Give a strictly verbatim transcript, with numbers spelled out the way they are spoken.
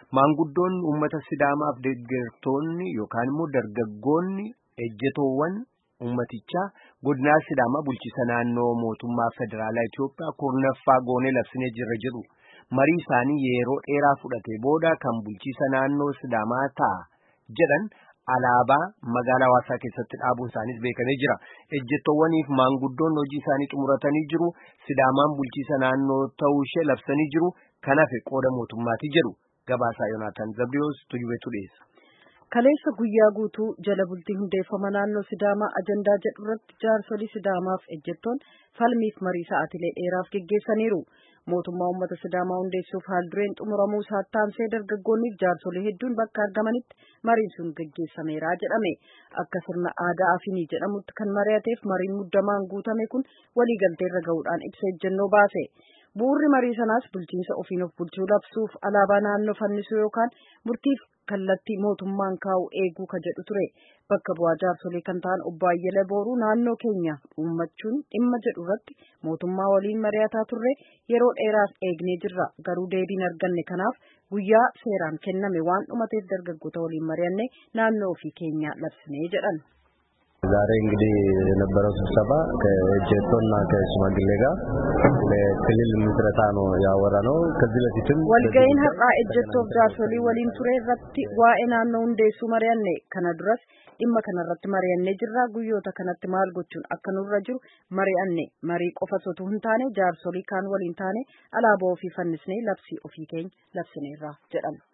Maanguddoon uummata Sidaamaaf deeggartoonni yookaan immoo dargaggoonni ejjetoowwan uummatichaa godina Sidaamaa bulchiisa naannoo mootummaa federaalaa Itoophiyaa kurnaffaa goonee labsinee jirra jedhu. Marii isaanii yeroo dheeraa fudhate booda kan bulchiisa naannoo Sidaamaa ta'a jedhan alaabaa magaalaa Hawaasaa keessatti dhaabuun isaaniis beekamee jira. Ejjettoowwaniif maanguddoon hojii isaanii xumuratanii jiru. Sidaamaan bulchiisa naannoo ta'uu ishee labsanii jiru. Kanaaf qooda mootummaati jedhu. Gabaasaa Yoonaataan Zabdiyoos Tujubeetu dhiyeessa. Kaleessa guyyaa guutuu jala bultii hundeeffama naannoo Sidaamaa ajandaa jedhu irratti jaarsolii Sidaamaaf ejjettoon falmiif marii sa'aatilee dheeraaf geggeessaniiru. Mootummaa uummata Sidaamaa hundeessuuf haaldureen xumuramuu isaatti taamsee dargaggoonni jaarsolii hedduun bakka argamanitti mariin sun geggeessameera jedhame. Akka sirna aadaa Afinii jedhamutti kan mari'ateef mariin muddamaan guutame kun waliigalteerra gahuudhaan ibsa ejjennoo baase. Bu'uurri marii sanaas bulchiinsa ofiin of bulchuu labsuuf alaabaa naannoo fannisuu yookaan murtiif kallattii mootummaan kaa'u eeguu ka jedhu ture. Bakka bu'aa jaarsolii kan ta'an obbo Ayyala Booruu naannoo keenya uummachuun dhimma jedhu irratti mootummaa waliin mari'ataa turre yeroo dheeraaf eegnee jirra. Garuu deebiin arganne kanaaf guyyaa seeraan kenname waan dhumateef dargaggoota waliin mari'anne naannoo ofii keenya labsinee jedhan. ዛሬ እንግዲህ የነበረው ስብሰባ ከጀቶና ከሽማግሌ ጋር ለክልል ምስረታ ነው ያወራነው። ከዚህ በፊትም ወልገይን ሀቃ ejjettoof jaarsolii waliin ture irratti waa'ee naannoo hundeessuu mari'anne kana duras dhimma kanarratti mari'annee jirra. Guyyoota kanatti maal gochuun akka nurra jiru mari'anne marii qofa sotu hin taane jaarsolii kaan waliin taane alaabaa ofii fannisnee labsii ofii keenya labsineerra jedhan.